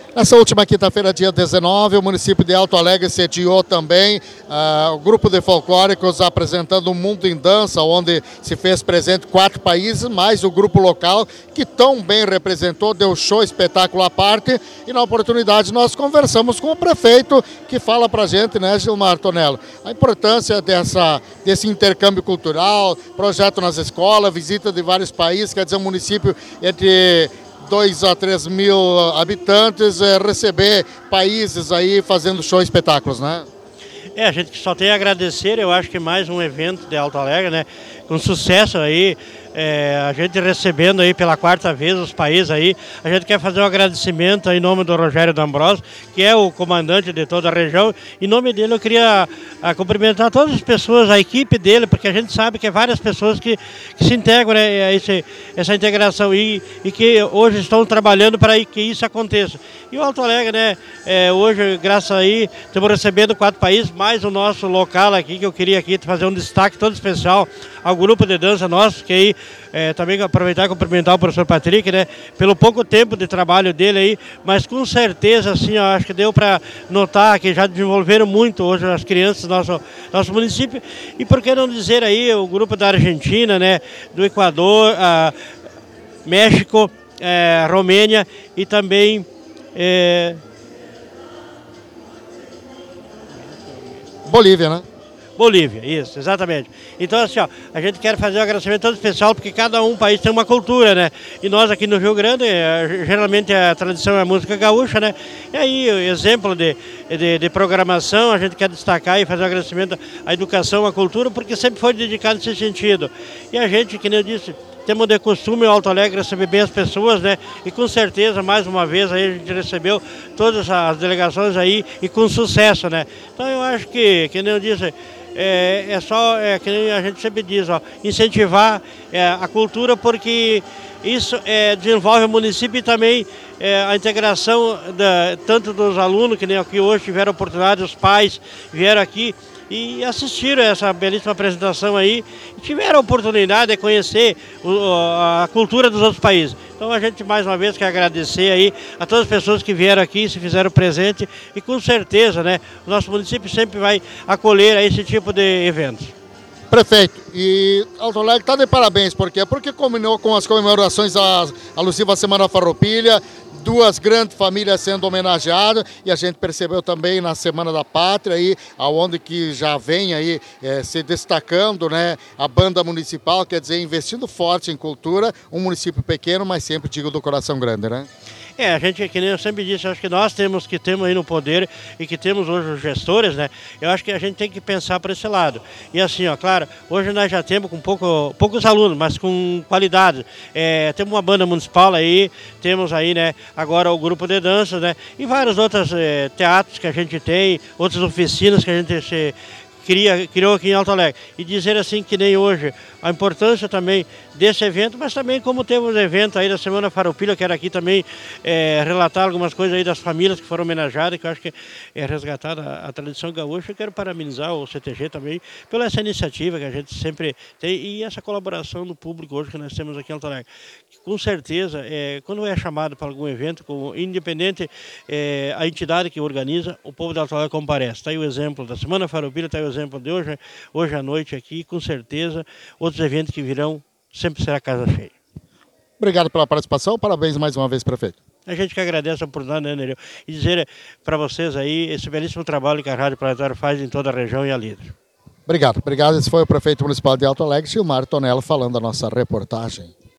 Nessa última quinta-feira, dia 19, o município de Alto Alegre sediou também o grupo de folclóricos apresentando o Mundo em Dança, onde se fez presente 4 países, mais o grupo local, que tão bem representou, deu show, espetáculo à parte, e na oportunidade nós conversamos com o prefeito, que fala pra gente, né, Gilmar Tonello, a importância desse intercâmbio cultural, projeto nas escolas, visita de vários países, quer dizer, um município entre 2 a 3 mil habitantes, receber países aí fazendo show e espetáculos, né? A gente só tem a agradecer, eu acho que mais um evento de Alto Alegre, né? Com sucesso aí, a gente recebendo aí pela 4ª vez os países aí, a gente quer fazer um agradecimento em nome do Rogério D'Ambrosio, que é o comandante de toda a região. Em nome dele eu queria cumprimentar todas as pessoas, a equipe dele, porque a gente sabe que é várias pessoas que se integram, né, essa integração e que hoje estão trabalhando para que isso aconteça. E o Alto Alegre, né, hoje, graças aí, estamos recebendo 4 países, mais o nosso local aqui, que eu queria aqui fazer um destaque todo especial ao grupo de dança nosso, que aí também aproveitar e cumprimentar o professor Patrick, né, pelo pouco tempo de trabalho dele aí, mas com certeza, assim, ó, acho que deu para notar que já desenvolveram muito hoje as crianças do nosso município, e por que não dizer aí o grupo da Argentina, né, do Equador, México, Romênia e também Bolívia, né? Bolívia, isso, exatamente. Então, assim, ó, a gente quer fazer um agradecimento todo especial, porque cada país tem uma cultura, né? E nós aqui no Rio Grande, geralmente a tradição é a música gaúcha, né? E aí, exemplo de programação, a gente quer destacar e fazer um agradecimento à educação, à cultura, porque sempre foi dedicado nesse sentido. E a gente, que nem eu disse, temos de costume o Alto Alegre receber bem as pessoas, né? E com certeza, mais uma vez, aí a gente recebeu todas as delegações aí e com sucesso, né? Então eu acho que nem eu disse, que nem a gente sempre diz, ó, incentivar a cultura, porque isso desenvolve o município e também a integração tanto dos alunos, que nem aqui hoje tiveram oportunidade, os pais vieram aqui e assistiram essa belíssima apresentação aí e tiveram a oportunidade de conhecer a cultura dos outros países. Então a gente mais uma vez quer agradecer aí a todas as pessoas que vieram aqui, se fizeram presente e com certeza, né, o nosso município sempre vai acolher a esse tipo de eventos. Prefeito, e Alto Alegre está de parabéns, por quê? Porque combinou com as comemorações alusivas à Semana Farroupilha, 2 grandes famílias sendo homenageadas, e a gente percebeu também na Semana da Pátria, aí, aonde que já vem aí se destacando, né, a banda municipal, quer dizer, investindo forte em cultura, um município pequeno, mas sempre digo do coração grande, né? A gente, que nem eu sempre disse, acho que nós temos aí no poder e que temos hoje os gestores, né? Eu acho que a gente tem que pensar para esse lado. E assim, ó, claro, hoje nós já temos com poucos alunos, mas com qualidade. Temos uma banda municipal aí, temos aí, né, agora o grupo de dança, né? E vários outros teatros que a gente tem, outras oficinas que a gente criou aqui em Alto Alegre. E dizer assim que nem hoje, a importância também desse evento, mas também como temos evento aí da Semana Farroupilha, quero aqui também relatar algumas coisas aí das famílias que foram homenageadas, que eu acho que é resgatada a tradição gaúcha. Eu quero parabenizar o CTG também pela essa iniciativa que a gente sempre tem e essa colaboração do público hoje que nós temos aqui em Alto Alegre. Com certeza, quando é chamado para algum evento, independente a entidade que organiza, o povo de Alto Alegre comparece. Está aí o exemplo da Semana Farroupilha, está aí o exemplo de hoje à noite aqui, com certeza, outros eventos que virão, sempre será casa cheia. Obrigado pela participação, parabéns mais uma vez, prefeito. A gente que agradece a oportunidade, né, Nereu? E dizer para vocês aí esse belíssimo trabalho que a Rádio Planetário faz em toda a região e a líder. Obrigado. Esse foi o prefeito municipal de Alto Alegre, Gilmar Tonello, falando da nossa reportagem.